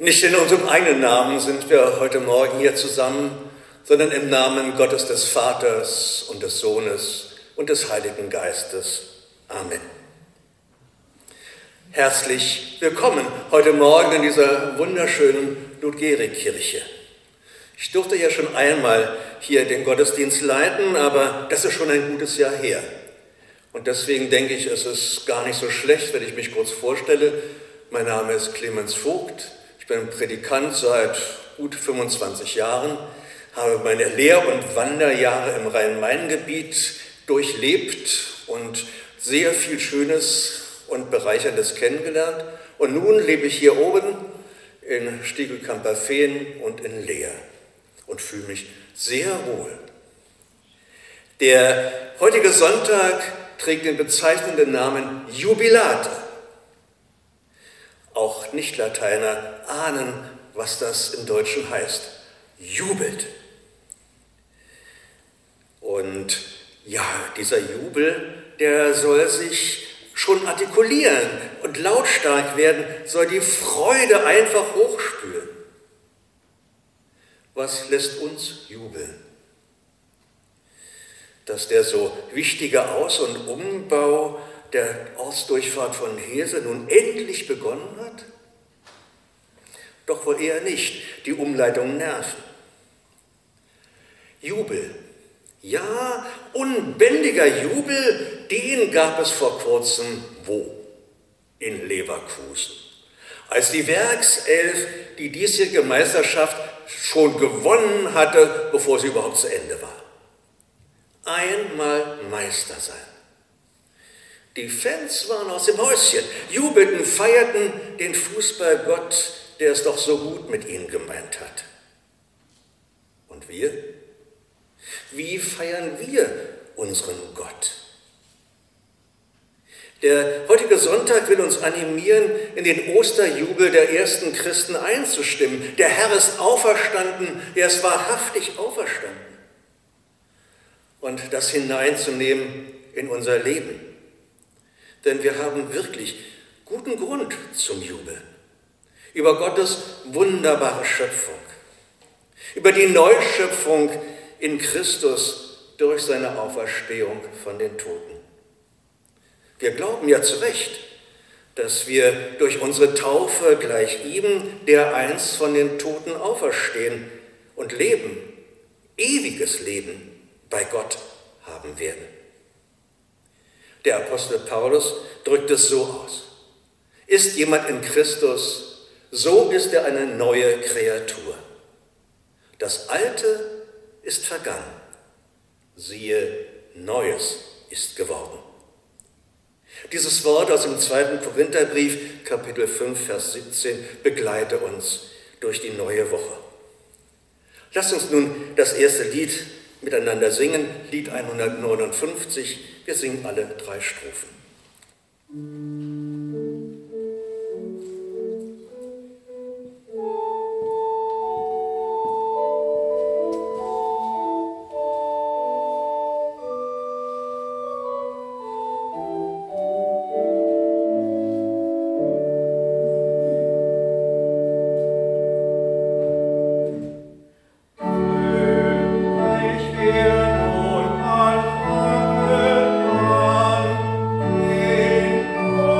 Nicht in unserem eigenen Namen sind wir heute Morgen hier zusammen, sondern im Namen Gottes des Vaters und des Sohnes und des Heiligen Geistes. Amen. Herzlich willkommen heute Morgen in dieser wunderschönen Ludgeri-Kirche. Ich durfte ja schon einmal hier den Gottesdienst leiten, aber das ist schon ein gutes Jahr her. Und deswegen denke ich, es ist gar nicht so schlecht, wenn ich mich kurz vorstelle. Mein Name ist Clemens Vogt. Ich bin Predikant seit gut 25 Jahren, habe meine Lehr- und Wanderjahre im Rhein-Main-Gebiet durchlebt und sehr viel Schönes und Bereicherndes kennengelernt. Und nun lebe ich hier oben in Stiegelkamp-Fehn und in Leer und fühle mich sehr wohl. Der heutige Sonntag trägt den bezeichnenden Namen Jubilate. Auch Nicht-Lateiner ahnen, was das im Deutschen heißt. Jubelt. Und ja, dieser Jubel, der soll sich schon artikulieren und lautstark werden, soll die Freude einfach hochspülen. Was lässt uns jubeln? Dass der so wichtige Aus- und Umbau der Ortsdurchfahrt von Heese nun endlich begonnen hat? Doch wohl eher nicht. Die Umleitungen nerven. Jubel. Ja, unbändiger Jubel, den gab es vor kurzem wo? In Leverkusen. Als die Werkself die diesjährige Meisterschaft schon gewonnen hatte, bevor sie überhaupt zu Ende war. Einmal Meister sein. Die Fans waren aus dem Häuschen, jubelten, feierten den Fußballgott, der es doch so gut mit ihnen gemeint hat. Und wir? Wie feiern wir unseren Gott? Der heutige Sonntag will uns animieren, in den Osterjubel der ersten Christen einzustimmen. Der Herr ist auferstanden, er ist wahrhaftig auferstanden. Und das hineinzunehmen in unser Leben. Denn wir haben wirklich guten Grund zum Jubeln. Über Gottes wunderbare Schöpfung. Über die Neuschöpfung in Christus durch seine Auferstehung von den Toten. Wir glauben ja zu Recht, dass wir durch unsere Taufe gleich ihm, der einst von den Toten auferstehen und leben, ewiges Leben bei Gott haben werden. Der Apostel Paulus drückt es so aus. Ist jemand in Christus, so ist er eine neue Kreatur. Das Alte ist vergangen. Siehe, Neues ist geworden. Dieses Wort aus dem 2. Korintherbrief, Kapitel 5, Vers 17, begleite uns durch die neue Woche. Lasst uns nun das erste Lied miteinander singen, Lied 159. Wir singen alle 3 Strophen. Oh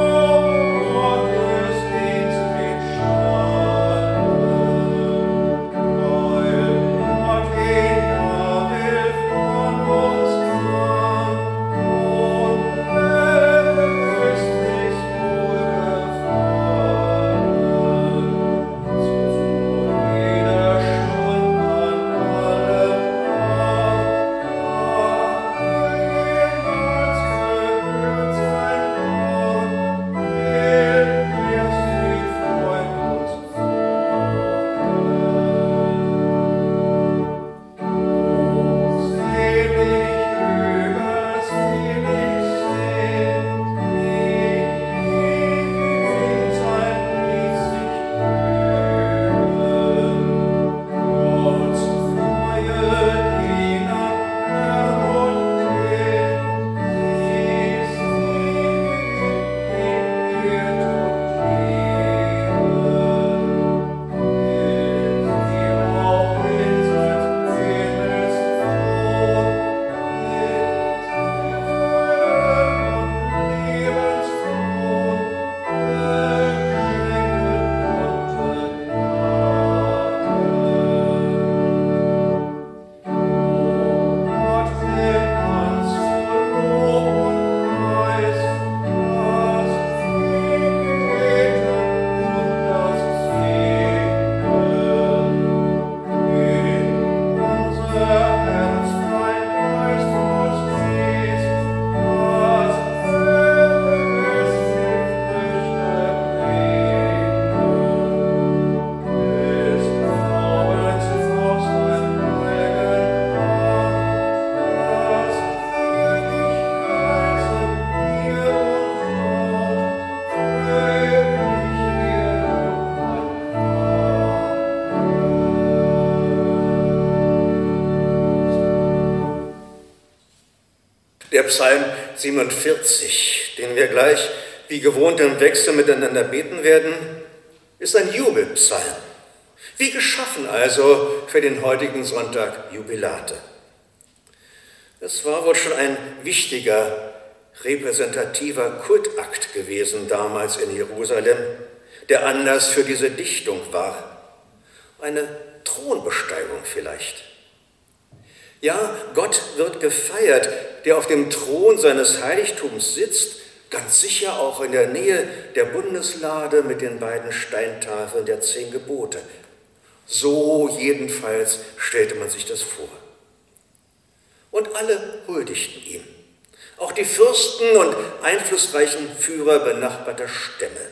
Psalm 47, den wir gleich wie gewohnt im Wechsel miteinander beten werden, ist ein Jubelpsalm. Wie geschaffen also für den heutigen Sonntag Jubilate. Es war wohl schon ein wichtiger, repräsentativer Kultakt gewesen damals in Jerusalem, der Anlass für diese Dichtung war. Eine Thronbesteigung vielleicht. Ja, Gott wird gefeiert, der auf dem Thron seines Heiligtums sitzt, ganz sicher auch in der Nähe der Bundeslade mit den beiden Steintafeln der 10 Gebote. So jedenfalls stellte man sich das vor. Und alle huldigten ihm, auch die Fürsten und einflussreichen Führer benachbarter Stämme.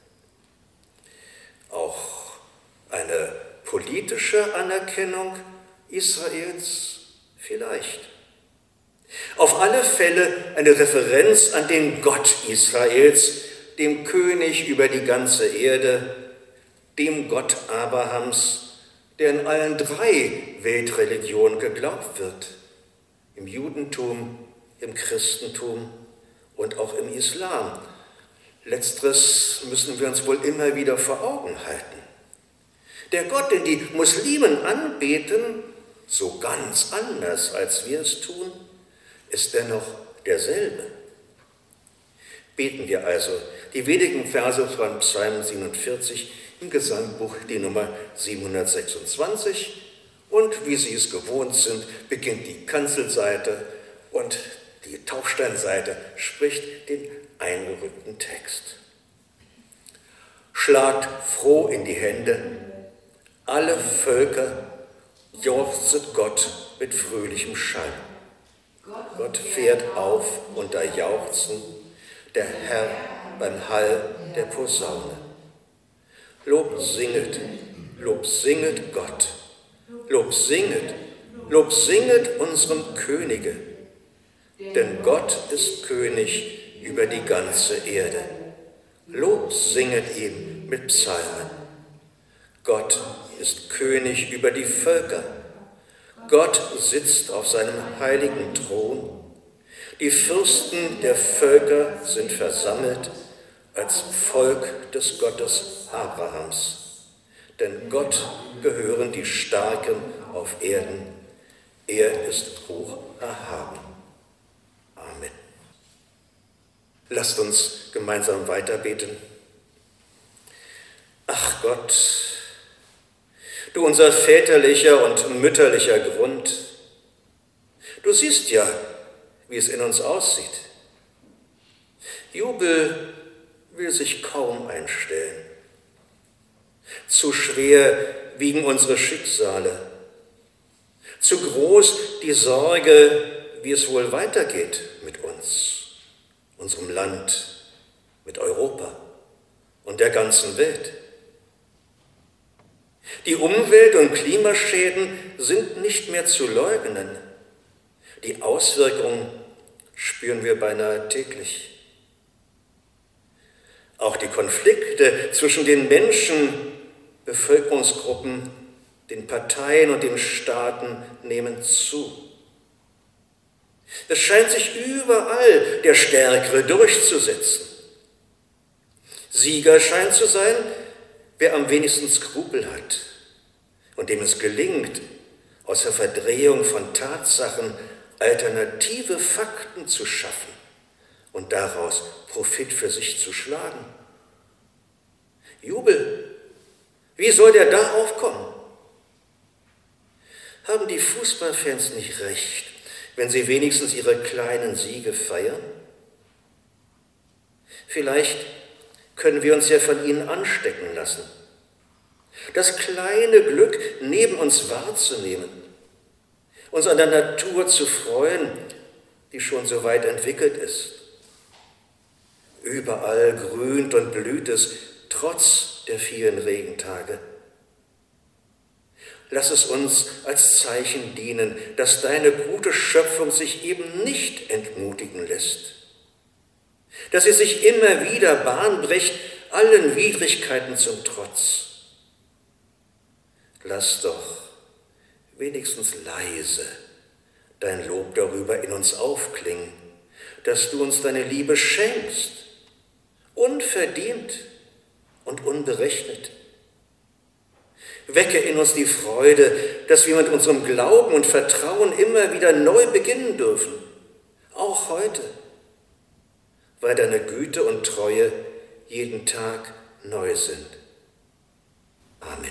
Auch eine politische Anerkennung Israels vielleicht. Auf alle Fälle eine Referenz an den Gott Israels, dem König über die ganze Erde, dem Gott Abrahams, der in allen 3 Weltreligionen geglaubt wird, im Judentum, im Christentum und auch im Islam. Letzteres müssen wir uns wohl immer wieder vor Augen halten. Der Gott, den die Muslimen anbeten, so ganz anders als wir es tun, ist dennoch derselbe. Beten wir also die wenigen Verse von Psalm 47 im Gesangbuch, die Nummer 726. Und wie Sie es gewohnt sind, beginnt die Kanzelseite und die Taufsteinseite spricht den eingerückten Text. Schlagt froh in die Hände, alle Völker, jauchzet Gott mit fröhlichem Schall. Gott fährt auf unter Jauchzen, der Herr beim Hall der Posaune. Lob singet Gott, Lob singet unserem Könige, denn Gott ist König über die ganze Erde. Lob singet ihm mit Psalmen. Gott ist König über die Völker. Gott sitzt auf seinem heiligen Thron. Die Fürsten der Völker sind versammelt als Volk des Gottes Abrahams. Denn Gott gehören die Starken auf Erden. Er ist hoch erhaben. Amen. Lasst uns gemeinsam weiterbeten. Ach Gott, du unser väterlicher und mütterlicher Grund, du siehst ja, wie es in uns aussieht. Jubel will sich kaum einstellen. Zu schwer wiegen unsere Schicksale. Zu groß die Sorge, wie es wohl weitergeht mit uns, unserem Land, mit Europa und der ganzen Welt. Die Umwelt- und Klimaschäden sind nicht mehr zu leugnen. Die Auswirkungen spüren wir beinahe täglich. Auch die Konflikte zwischen den Menschen, Bevölkerungsgruppen, den Parteien und den Staaten nehmen zu. Es scheint sich überall der Stärkere durchzusetzen. Sieger scheint zu sein, wer am wenigsten Skrupel hat und dem es gelingt, aus der Verdrehung von Tatsachen alternative Fakten zu schaffen und daraus Profit für sich zu schlagen. Jubel, wie soll der da aufkommen? Haben die Fußballfans nicht recht, wenn sie wenigstens ihre kleinen Siege feiern? Vielleicht können wir uns ja von ihnen anstecken lassen. Das kleine Glück neben uns wahrzunehmen, uns an der Natur zu freuen, die schon so weit entwickelt ist. Überall grünt und blüht es, trotz der vielen Regentage. Lass es uns als Zeichen dienen, dass deine gute Schöpfung sich eben nicht entmutigen lässt, dass sie sich immer wieder Bahn bricht, allen Widrigkeiten zum Trotz. Lass doch wenigstens leise dein Lob darüber in uns aufklingen, dass du uns deine Liebe schenkst, unverdient und unberechnet. Wecke in uns die Freude, dass wir mit unserem Glauben und Vertrauen immer wieder neu beginnen dürfen, auch heute, weil deine Güte und Treue jeden Tag neu sind. Amen.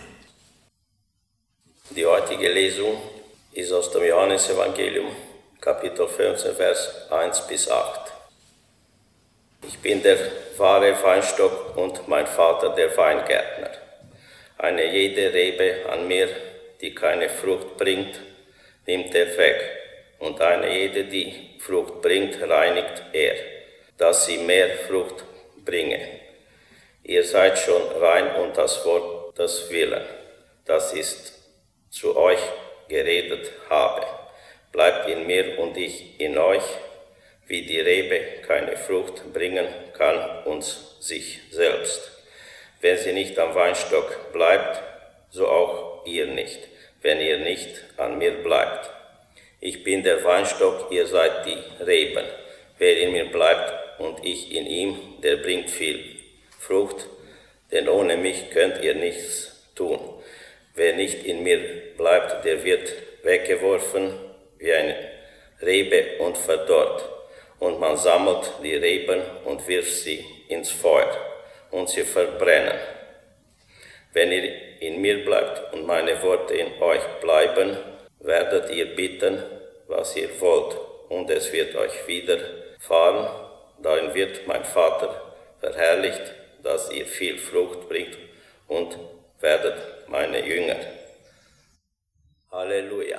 Die heutige Lesung ist aus dem Johannesevangelium, Kapitel 15, Vers 1 bis 8. Ich bin der wahre Weinstock und mein Vater der Weingärtner. Eine jede Rebe an mir, die keine Frucht bringt, nimmt er weg, und eine jede, die Frucht bringt, reinigt er, dass sie mehr Frucht bringe. Ihr seid schon rein und das Wort des Willens, das ist zu euch geredet habe. Bleibt in mir und ich in euch, wie die Rebe keine Frucht bringen kann uns sich selbst. Wenn sie nicht am Weinstock bleibt, so auch ihr nicht, wenn ihr nicht an mir bleibt. Ich bin der Weinstock, ihr seid die Reben. Wer in mir bleibt und ich in ihm, der bringt viel Frucht, denn ohne mich könnt ihr nichts tun. Wer nicht in mir bleibt, der wird weggeworfen wie eine Rebe und verdorrt. Und man sammelt die Reben und wirft sie ins Feuer, und sie verbrennen. Wenn ihr in mir bleibt und meine Worte in euch bleiben, werdet ihr bitten, was ihr wollt, und es wird euch widerfahren. Darin wird mein Vater verherrlicht, dass ihr viel Frucht bringt und werdet meine Jünger. Halleluja.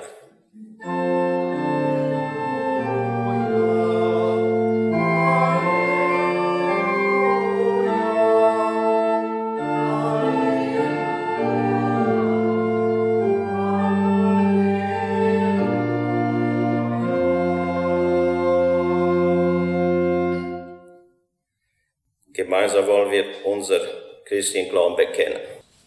Gemeinsam wollen wir unser christlichen Glauben bekennen.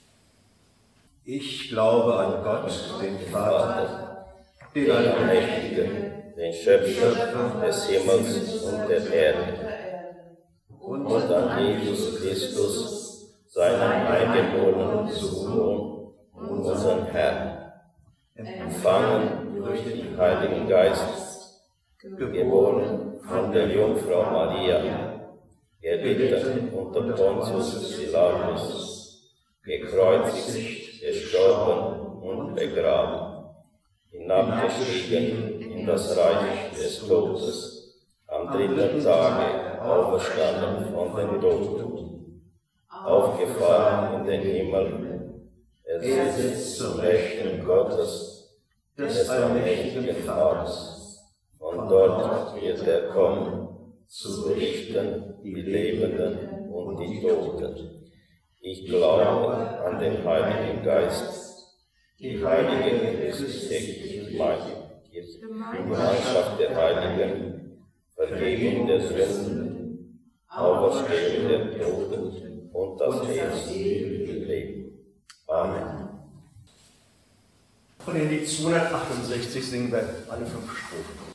Ich glaube an Gott, den Vater, den Allmächtigen, den Schöpfer des Himmels und der Erde, und an Jesus Christus, seinen eingeborenen Sohn, unseren Herrn, empfangen durch den Heiligen Geist, geboren von der Jungfrau Maria, gelitten unter Pontius Pilatus, gekreuzigt, gestorben und begraben, hinabgestiegen in das Reich des Todes, am dritten Tage auferstanden von den Toten, aufgefahren in den Himmel, er sitzt zum Rechten Gottes, des allmächtigen Vaters, und dort wird er kommen, zu richten die Lebenden und die Toten. Ich glaube an den Heiligen Geist, die heilige christliche Gemeinde, die Gemeinschaft der Heiligen, Vergebung der Sünden, Auferstehung der Toten und das ewige Leben. Amen. Von den Lied 268 singen wir alle 5 Strophen.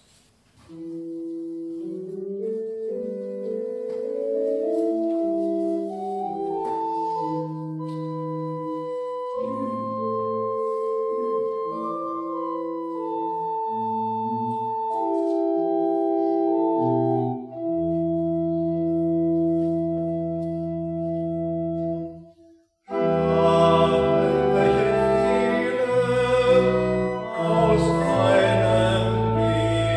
Aus einem Leben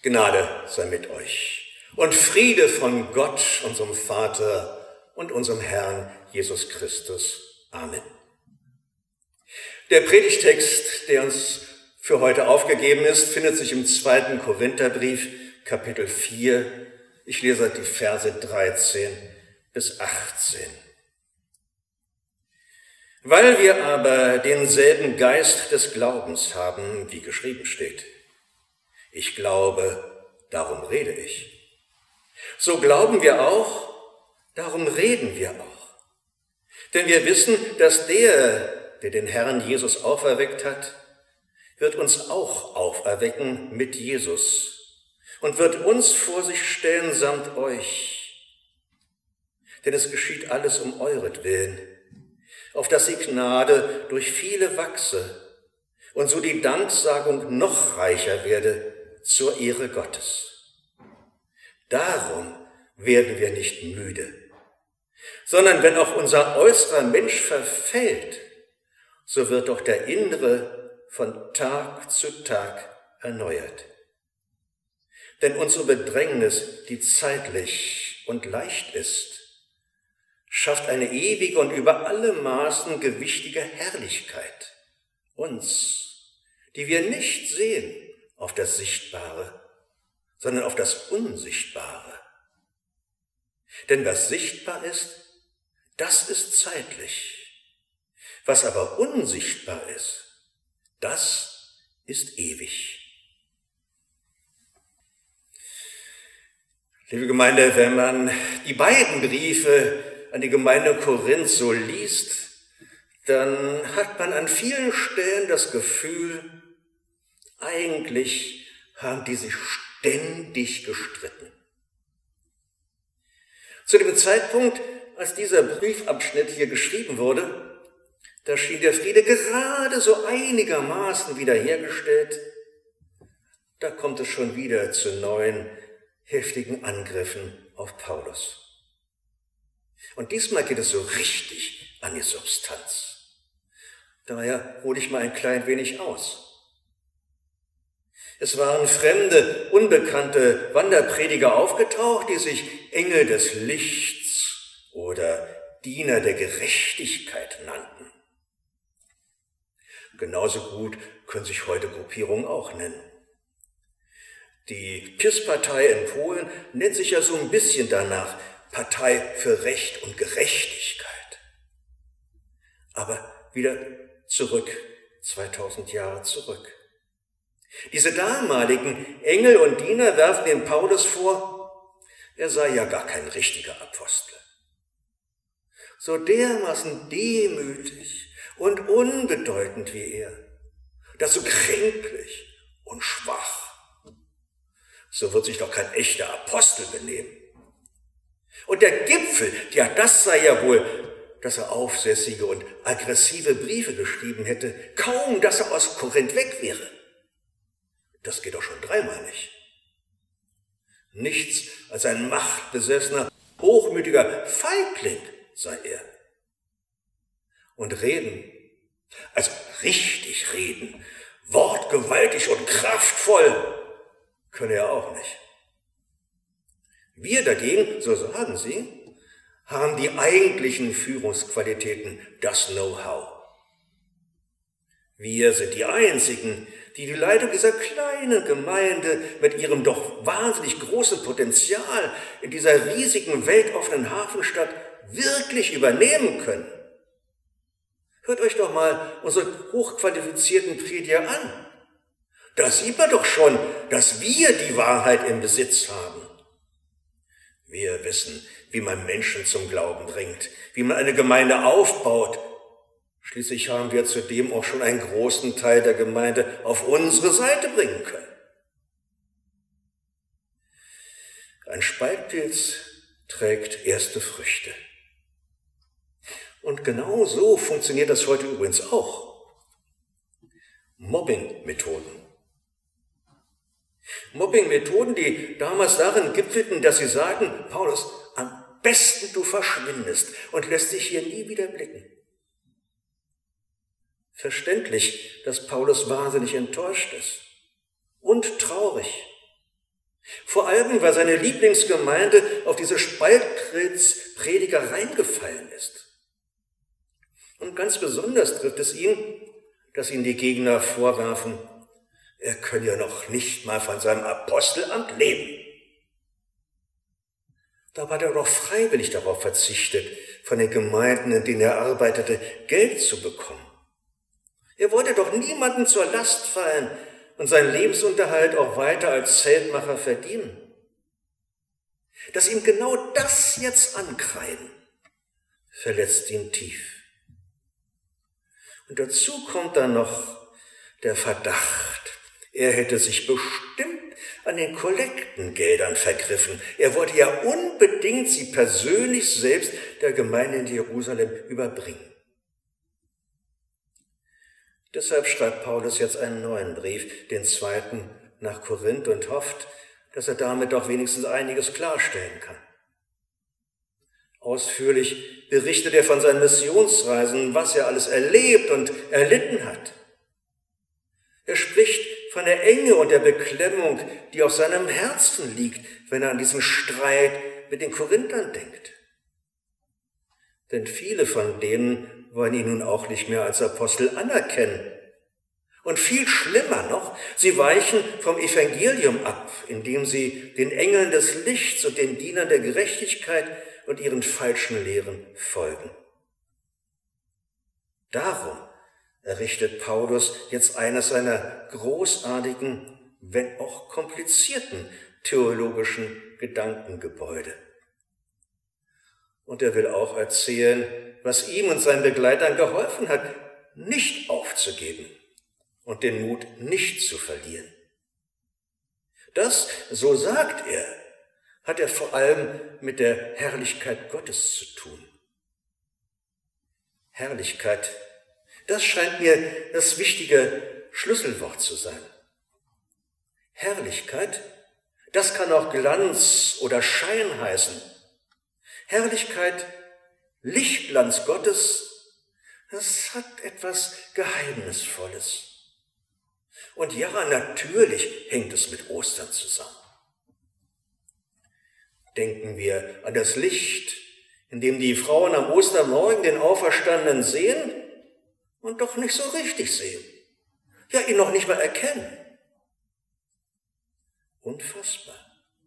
Gnade sei mit euch und Friede von Gott, unserem Vater und unserem Herrn Jesus Christus. Amen. Der Predigtext, der uns für heute aufgegeben ist, findet sich im 2. Korintherbrief, Kapitel 4. Ich lese die Verse 13 bis 18. Weil wir aber denselben Geist des Glaubens haben, wie geschrieben steht. Ich glaube, darum rede ich. So glauben wir auch, darum reden wir auch. Denn wir wissen, dass der den Herrn Jesus auferweckt hat, wird uns auch auferwecken mit Jesus und wird uns vor sich stellen samt euch. Denn es geschieht alles um euretwillen, auf dass die Gnade durch viele wachse und so die Danksagung noch reicher werde zur Ehre Gottes. Darum werden wir nicht müde, sondern wenn auch unser äußerer Mensch verfällt, so wird doch der innere von Tag zu Tag erneuert. Denn unsere Bedrängnis, die zeitlich und leicht ist, schafft eine ewige und über alle Maßen gewichtige Herrlichkeit uns, die wir nicht sehen auf das Sichtbare, sondern auf das Unsichtbare. Denn was sichtbar ist, das ist zeitlich. Was aber unsichtbar ist, das ist ewig. Liebe Gemeinde, wenn man die beiden Briefe an die Gemeinde Korinth so liest, dann hat man an vielen Stellen das Gefühl, eigentlich haben die sich ständig gestritten. Zu dem Zeitpunkt, als dieser Briefabschnitt hier geschrieben wurde, da schien der Friede gerade so einigermaßen wiederhergestellt. Da kommt es schon wieder zu neuen, heftigen Angriffen auf Paulus. Und diesmal geht es so richtig an die Substanz. Daher hole ich mal ein klein wenig aus. Es waren fremde, unbekannte Wanderprediger aufgetaucht, die sich Engel des Lichts oder Diener der Gerechtigkeit nannten. Genauso gut können sich heute Gruppierungen auch nennen. Die PiS-Partei in Polen nennt sich ja so ein bisschen danach Partei für Recht und Gerechtigkeit. Aber wieder zurück, 2000 Jahre zurück. Diese damaligen Engel und Diener werfen dem Paulus vor, er sei ja gar kein richtiger Apostel. So dermaßen demütig und unbedeutend wie er, dazu kränklich und schwach. So wird sich doch kein echter Apostel benehmen. Und der Gipfel, ja, das sei ja wohl, dass er aufsässige und aggressive Briefe geschrieben hätte, kaum, dass er aus Korinth weg wäre. Das geht doch schon dreimal nicht. Nichts als ein machtbesessener, hochmütiger Feigling sei er. Und reden, also richtig reden, wortgewaltig und kraftvoll, könne er auch nicht. Wir dagegen, so sagen sie, haben die eigentlichen Führungsqualitäten, das Know-how. Wir sind die Einzigen, die die Leitung dieser kleinen Gemeinde mit ihrem doch wahnsinnig großen Potenzial in dieser riesigen, weltoffenen Hafenstadt wirklich übernehmen können. Hört euch doch mal unsere hochqualifizierten Prediger an. Da sieht man doch schon, dass wir die Wahrheit im Besitz haben. Wir wissen, wie man Menschen zum Glauben bringt, wie man eine Gemeinde aufbaut. Schließlich haben wir zudem auch schon einen großen Teil der Gemeinde auf unsere Seite bringen können. Ein Spaltpilz trägt erste Früchte. Und genau so funktioniert das heute übrigens auch. Mobbing-Methoden. Mobbing-Methoden, die damals darin gipfelten, dass sie sagen, Paulus, am besten du verschwindest und lässt dich hier nie wieder blicken. Verständlich, dass Paulus wahnsinnig enttäuscht ist und traurig. Vor allem, weil seine Lieblingsgemeinde auf diese Spaltprediger reingefallen ist. Und ganz besonders trifft es ihn, dass ihn die Gegner vorwerfen, er könne ja noch nicht mal von seinem Apostelamt leben. Dabei hat er doch freiwillig darauf verzichtet, von den Gemeinden, in denen er arbeitete, Geld zu bekommen. Er wollte doch niemanden zur Last fallen und seinen Lebensunterhalt auch weiter als Zeltmacher verdienen. Dass ihm genau das jetzt ankreiden, verletzt ihn tief. Und dazu kommt dann noch der Verdacht, er hätte sich bestimmt an den Kollektengeldern vergriffen. Er wollte ja unbedingt sie persönlich selbst der Gemeinde in Jerusalem überbringen. Deshalb schreibt Paulus jetzt einen neuen Brief, den 2. nach Korinth, und hofft, dass er damit doch wenigstens einiges klarstellen kann. Ausführlich berichtet er von seinen Missionsreisen, was er alles erlebt und erlitten hat. Er spricht von der Enge und der Beklemmung, die auf seinem Herzen liegt, wenn er an diesen Streit mit den Korinthern denkt. Denn viele von denen wollen ihn nun auch nicht mehr als Apostel anerkennen. Und viel schlimmer noch, sie weichen vom Evangelium ab, indem sie den Engeln des Lichts und den Dienern der Gerechtigkeit und ihren falschen Lehren folgen. Darum errichtet Paulus jetzt eines seiner großartigen, wenn auch komplizierten theologischen Gedankengebäude. Und er will auch erzählen, was ihm und seinen Begleitern geholfen hat, nicht aufzugeben und den Mut nicht zu verlieren. Das, so sagt er, hat er vor allem mit der Herrlichkeit Gottes zu tun. Herrlichkeit, das scheint mir das wichtige Schlüsselwort zu sein. Herrlichkeit, das kann auch Glanz oder Schein heißen. Herrlichkeit, Lichtglanz Gottes, das hat etwas Geheimnisvolles. Und ja, natürlich hängt es mit Ostern zusammen. Denken wir an das Licht, in dem die Frauen am Ostermorgen den Auferstandenen sehen und doch nicht so richtig sehen. Ja, ihn noch nicht mal erkennen. Unfassbar.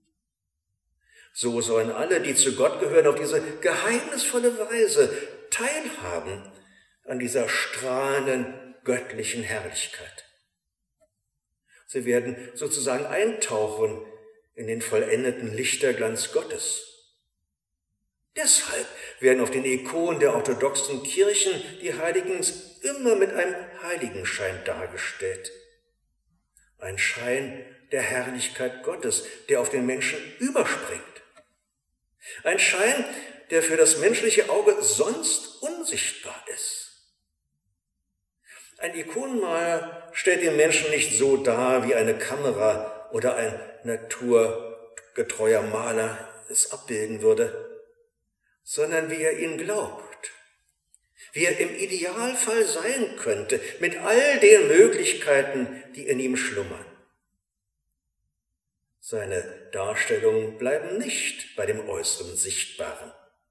So sollen alle, die zu Gott gehören, auf diese geheimnisvolle Weise teilhaben an dieser strahlenden göttlichen Herrlichkeit. Sie werden sozusagen eintauchen in den vollendeten Lichterglanz Gottes. Deshalb werden auf den Ikonen der orthodoxen Kirchen die Heiligen immer mit einem Heiligenschein dargestellt. Ein Schein der Herrlichkeit Gottes, der auf den Menschen überspringt. Ein Schein, der für das menschliche Auge sonst unsichtbar ist. Ein Ikonenmaler stellt den Menschen nicht so dar, wie eine Kamera oder ein naturgetreuer Maler es abbilden würde, sondern wie er ihn glaubt, wie er im Idealfall sein könnte, mit all den Möglichkeiten, die in ihm schlummern. Seine Darstellungen bleiben nicht bei dem äußeren Sichtbaren.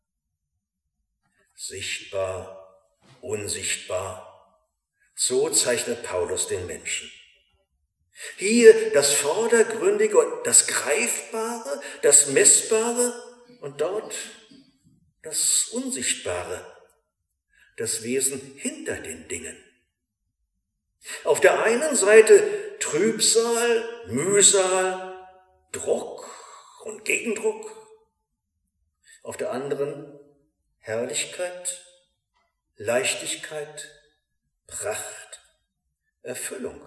Sichtbar, unsichtbar, so zeichnet Paulus den Menschen. Hier das Vordergründige und das Greifbare, das Messbare und dort das Unsichtbare, das Wesen hinter den Dingen. Auf der einen Seite Trübsal, Mühsal, Druck und Gegendruck. Auf der anderen Herrlichkeit, Leichtigkeit, Pracht, Erfüllung.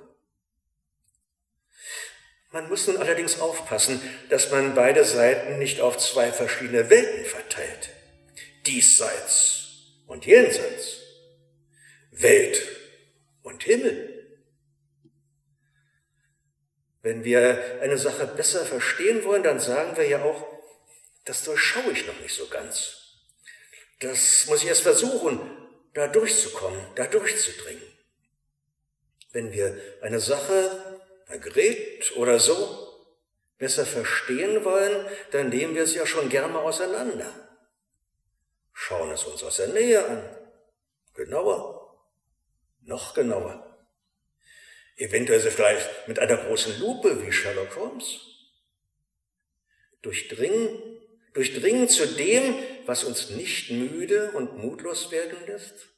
Man muss nun allerdings aufpassen, dass man beide Seiten nicht auf zwei verschiedene Welten verteilt. Diesseits und jenseits. Welt und Himmel. Wenn wir eine Sache besser verstehen wollen, dann sagen wir ja auch, das durchschaue ich noch nicht so ganz. Das muss ich erst versuchen, da durchzukommen, da durchzudringen. Wenn wir eine Sache, ein Gerät oder so, besser verstehen wollen, dann nehmen wir es ja schon gern mal auseinander. Schauen es uns aus der Nähe an. Genauer. Noch genauer. Eventuell vielleicht mit einer großen Lupe wie Sherlock Holmes. Durchdringen zu dem, was uns nicht müde und mutlos werden lässt.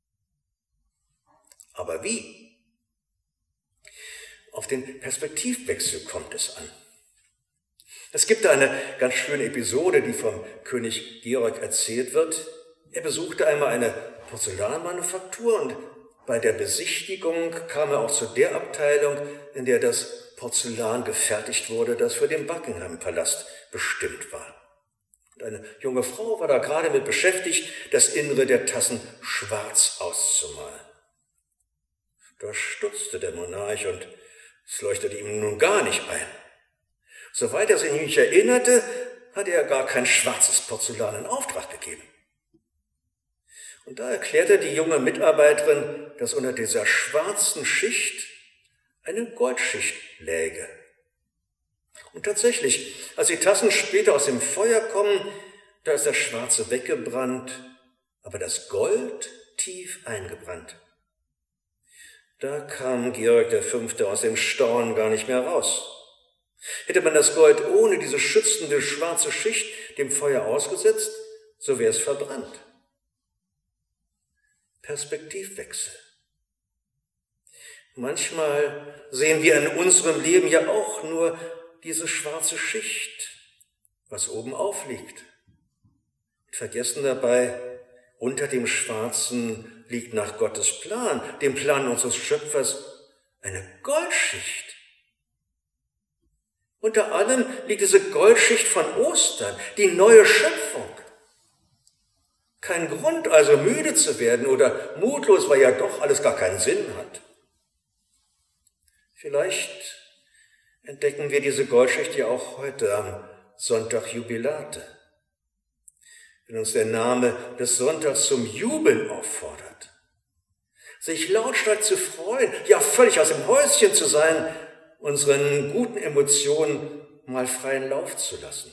Aber wie? Auf den Perspektivwechsel kommt es an. Es gibt da eine ganz schöne Episode, die vom König Georg erzählt wird. Er besuchte einmal eine Porzellanmanufaktur und bei der Besichtigung kam er auch zu der Abteilung, in der das Porzellan gefertigt wurde, das für den Buckingham-Palast bestimmt war. Und eine junge Frau war da gerade mit beschäftigt, das Innere der Tassen schwarz auszumalen. Da stutzte der Monarch und es leuchtete ihm nun gar nicht ein. Soweit er sich nicht erinnerte, hatte er gar kein schwarzes Porzellan in Auftrag gegeben. Und da erklärte die junge Mitarbeiterin, dass unter dieser schwarzen Schicht eine Goldschicht läge. Und tatsächlich, als die Tassen später aus dem Feuer kommen, da ist das Schwarze weggebrannt, aber das Gold tief eingebrannt. Da kam Georg V. aus dem Staunen gar nicht mehr raus. Hätte man das Gold ohne diese schützende schwarze Schicht dem Feuer ausgesetzt, so wäre es verbrannt. Perspektivwechsel. Manchmal sehen wir in unserem Leben ja auch nur diese schwarze Schicht, was oben aufliegt. Und vergessen dabei, unter dem Schwarzen liegt nach Gottes Plan, dem Plan unseres Schöpfers, eine Goldschicht. Unter allem liegt diese Goldschicht von Ostern, die neue Schöpfung. Kein Grund also müde zu werden oder mutlos, weil ja doch alles gar keinen Sinn hat. Vielleicht entdecken wir diese Goldschicht ja auch heute am Sonntag Jubilate, wenn uns der Name des Sonntags zum Jubeln auffordert, sich lautstark zu freuen, ja völlig aus dem Häuschen zu sein, unseren guten Emotionen mal freien Lauf zu lassen.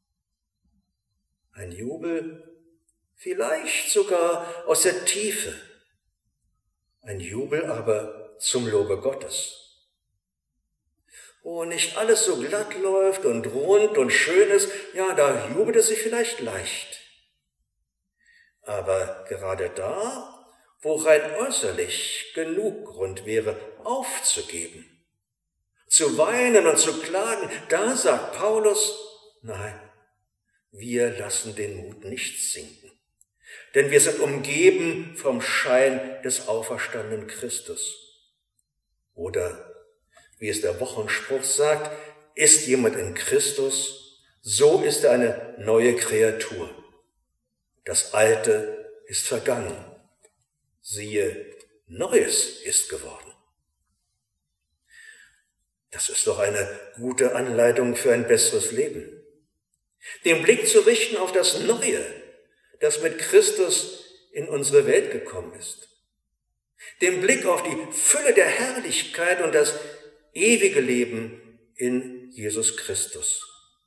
Ein Jubel, vielleicht sogar aus der Tiefe, ein Jubel aber zum Lobe Gottes. Wo nicht alles so glatt läuft und rund und schön ist, ja, da jubelt es sich vielleicht leicht. Aber gerade da, wo rein äußerlich genug Grund wäre, aufzugeben, zu weinen und zu klagen, da sagt Paulus, nein, wir lassen den Mut nicht sinken. Denn wir sind umgeben vom Schein des auferstandenen Christus. Oder, wie es der Wochenspruch sagt, ist jemand in Christus, so ist er eine neue Kreatur. Das Alte ist vergangen. Siehe, Neues ist geworden. Das ist doch eine gute Anleitung für ein besseres Leben. Den Blick zu richten auf das Neue, das mit Christus in unsere Welt gekommen ist. Den Blick auf die Fülle der Herrlichkeit und das ewige Leben in Jesus Christus.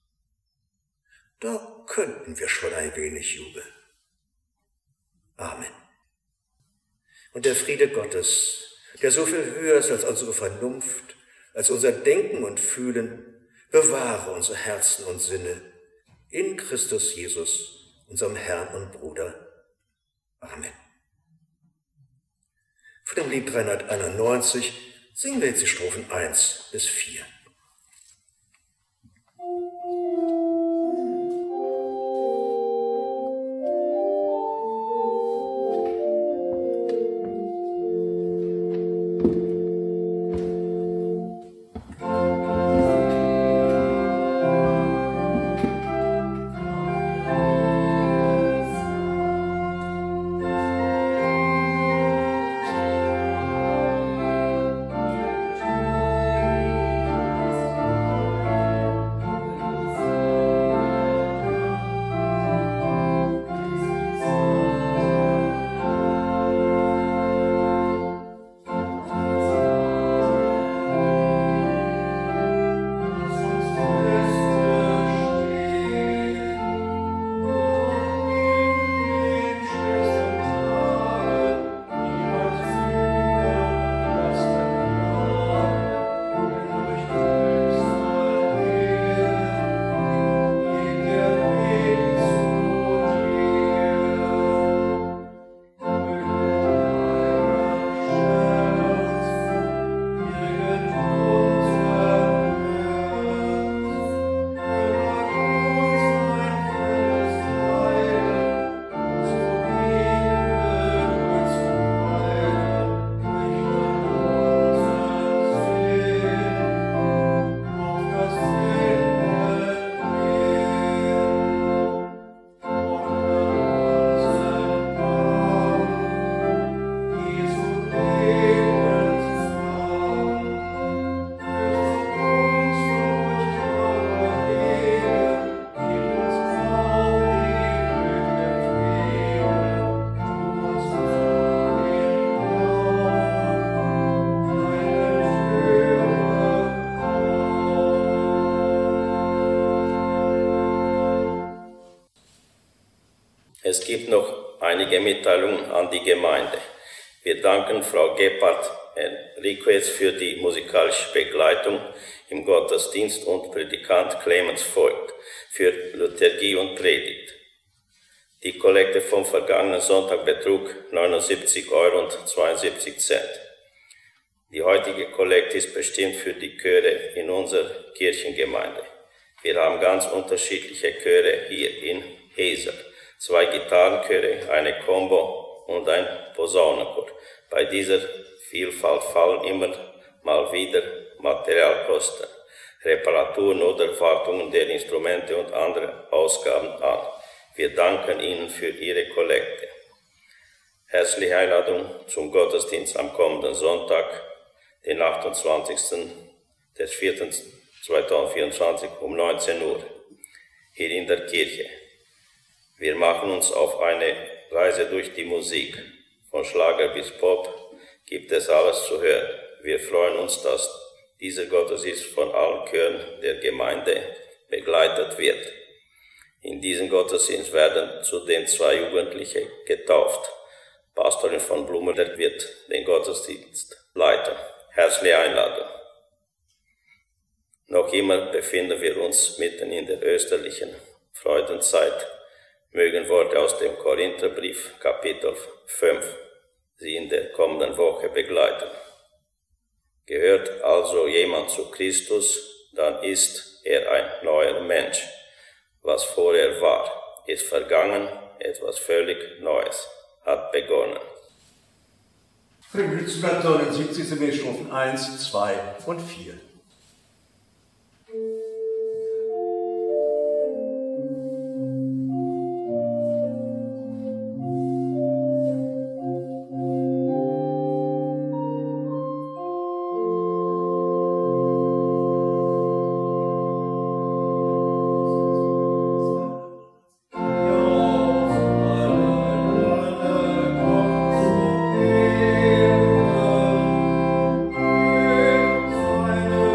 Da könnten wir schon ein wenig jubeln. Amen. Und der Friede Gottes, der so viel höher ist als unsere Vernunft, als unser Denken und Fühlen, bewahre unsere Herzen und Sinne in Christus Jesus, unserem Herrn und Bruder. Amen. Von dem Lied 391 singen wir jetzt die Strophen 1 bis 4. Es gibt noch einige Mitteilungen an die Gemeinde. Wir danken Frau Gebhardt-Enriquez für die musikalische Begleitung im Gottesdienst und Predikant Clemens Voigt für Liturgie und Predigt. Die Kollekte vom vergangenen Sonntag betrug 79,72 €. Die heutige Kollekte ist bestimmt für die Chöre in unserer Kirchengemeinde. Wir haben ganz unterschiedliche Chöre hier in Hesel. 2 Gitarrenchöre, eine Combo und ein Posaunenchor. Bei dieser Vielfalt fallen immer mal wieder Materialkosten, Reparaturen oder Wartungen der Instrumente und andere Ausgaben an. Wir danken Ihnen für Ihre Kollekte. Herzliche Einladung zum Gottesdienst am kommenden Sonntag, den 28.04.2024 um 19 Uhr, hier in der Kirche. Wir machen uns auf eine Reise durch die Musik. Von Schlager bis Pop gibt es alles zu hören. Wir freuen uns, dass dieser Gottesdienst von allen Chören der Gemeinde begleitet wird. In diesem Gottesdienst werden zudem 2 Jugendliche getauft. Pastorin von Blumenberg wird den Gottesdienst leiten. Herzliche Einladung. Noch immer befinden wir uns mitten in der österlichen Freudenzeit. Mögen Worte aus dem Korintherbrief, Kapitel 5, Sie in der kommenden Woche begleiten. Gehört also jemand zu Christus, dann ist er ein neuer Mensch. Was vorher war, ist vergangen, etwas völlig Neues hat begonnen. Gemütskantoren 70. Strophen 1, 2 und 4. Eine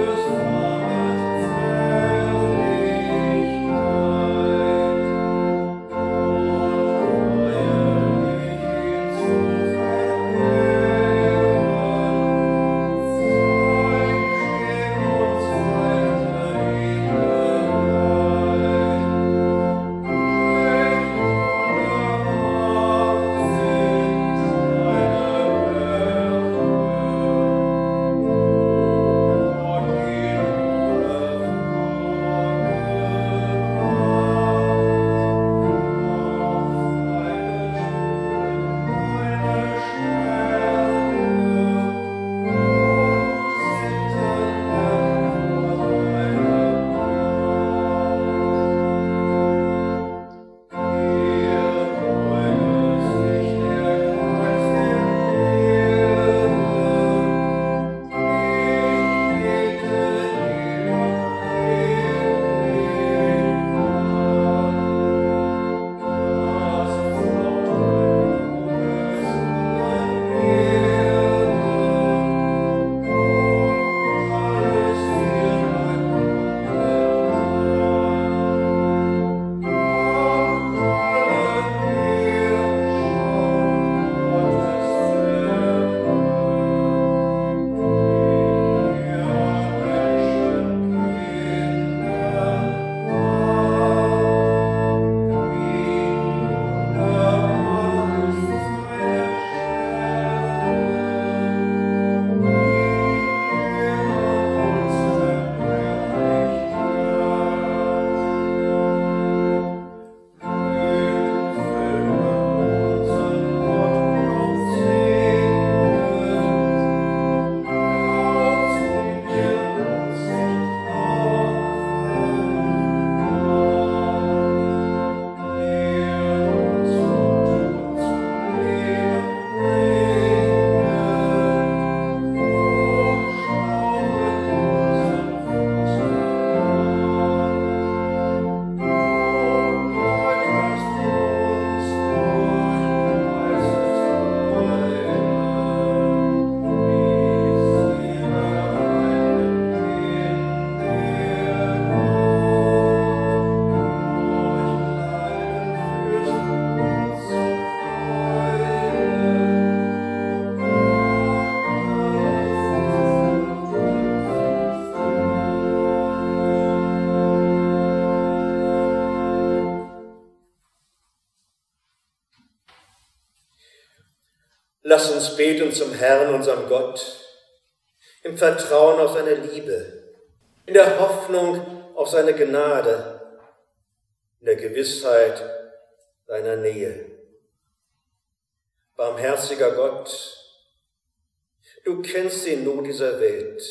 uns beten zum Herrn, unserem Gott, im Vertrauen auf seine Liebe, in der Hoffnung auf seine Gnade, in der Gewissheit seiner Nähe. Barmherziger Gott, du kennst die Not dieser Welt.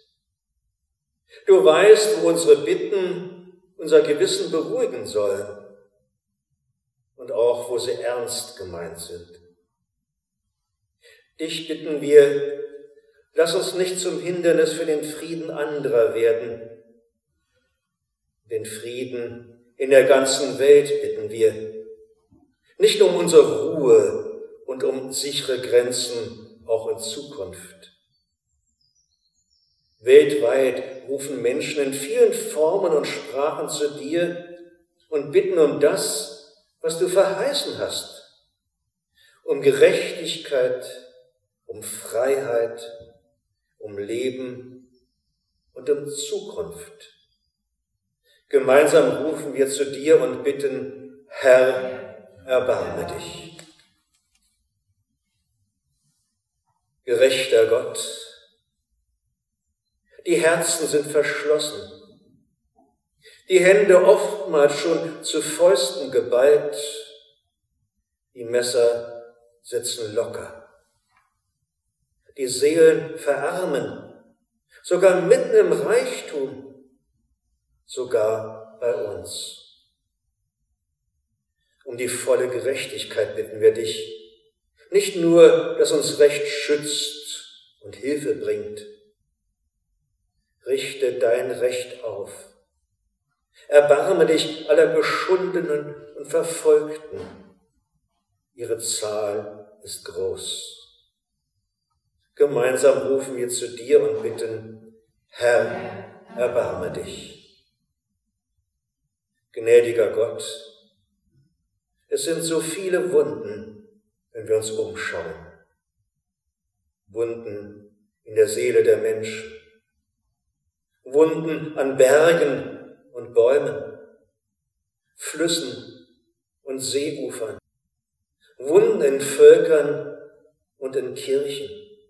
Du weißt, wo unsere Bitten unser Gewissen beruhigen sollen und auch, wo sie ernst gemeint sind. Dich bitten wir, lass uns nicht zum Hindernis für den Frieden anderer werden. Den Frieden in der ganzen Welt bitten wir, nicht um unsere Ruhe und um sichere Grenzen auch in Zukunft. Weltweit rufen Menschen in vielen Formen und Sprachen zu dir und bitten um das, was du verheißen hast, um Gerechtigkeit, um Freiheit, um Leben und um Zukunft. Gemeinsam rufen wir zu dir und bitten, Herr, erbarme dich. Gerechter Gott, die Herzen sind verschlossen, die Hände oftmals schon zu Fäusten geballt, die Messer sitzen locker. Die Seelen verarmen, sogar mitten im Reichtum, sogar bei uns. Um die volle Gerechtigkeit bitten wir dich, nicht nur, dass uns Recht schützt und Hilfe bringt. Richte dein Recht auf. Erbarme dich aller Geschundenen und Verfolgten. Ihre Zahl ist groß. Gemeinsam rufen wir zu dir und bitten, Herr, erbarme dich. Gnädiger Gott, es sind so viele Wunden, wenn wir uns umschauen. Wunden in der Seele der Menschen. Wunden an Bergen und Bäumen, Flüssen und Seeufern. Wunden in Völkern und in Kirchen.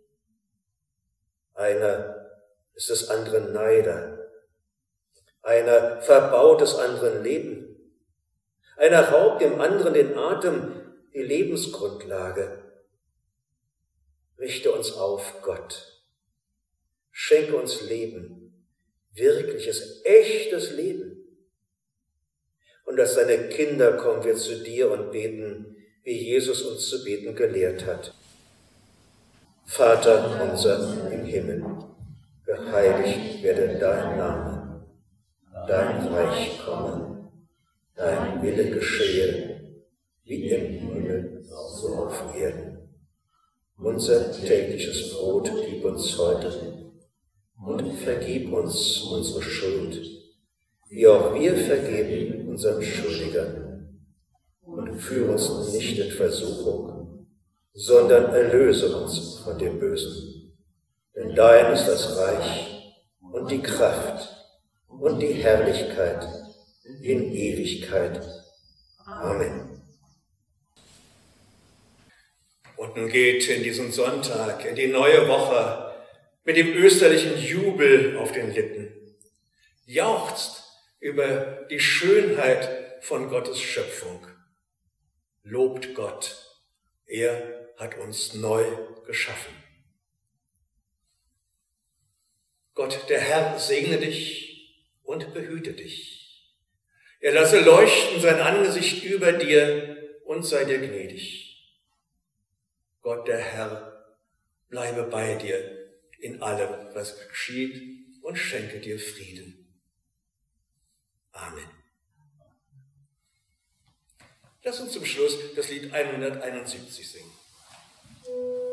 Einer ist des anderen Neider. Einer verbaut des anderen Leben. Einer raubt dem anderen den Atem, die Lebensgrundlage. Richte uns auf, Gott. Schenke uns Leben. Wirkliches, echtes Leben. Und als deine Kinder kommen wir zu dir und beten, wie Jesus uns zu beten gelehrt hat. Vater unser im Himmel, geheiligt werde dein Name, dein Reich komme, dein Wille geschehe, wie im Himmel, so auf Erden. Unser tägliches Brot gib uns heute und vergib uns unsere Schuld, wie auch wir vergeben unseren Schuldigern. Und führe uns nicht in Versuchung, sondern erlöse uns von dem Bösen. Denn dein ist das Reich und die Kraft und die Herrlichkeit in Ewigkeit. Amen. Und nun geht in diesen Sonntag, in die neue Woche, mit dem österlichen Jubel auf den Lippen. Jauchzt über die Schönheit von Gottes Schöpfung. Lobt Gott, er hat uns neu geschaffen. Gott, der Herr, segne dich und behüte dich. Er lasse leuchten sein Angesicht über dir und sei dir gnädig. Gott, der Herr, bleibe bei dir in allem, was geschieht, und schenke dir Frieden. Amen. Lass uns zum Schluss das Lied 171 singen.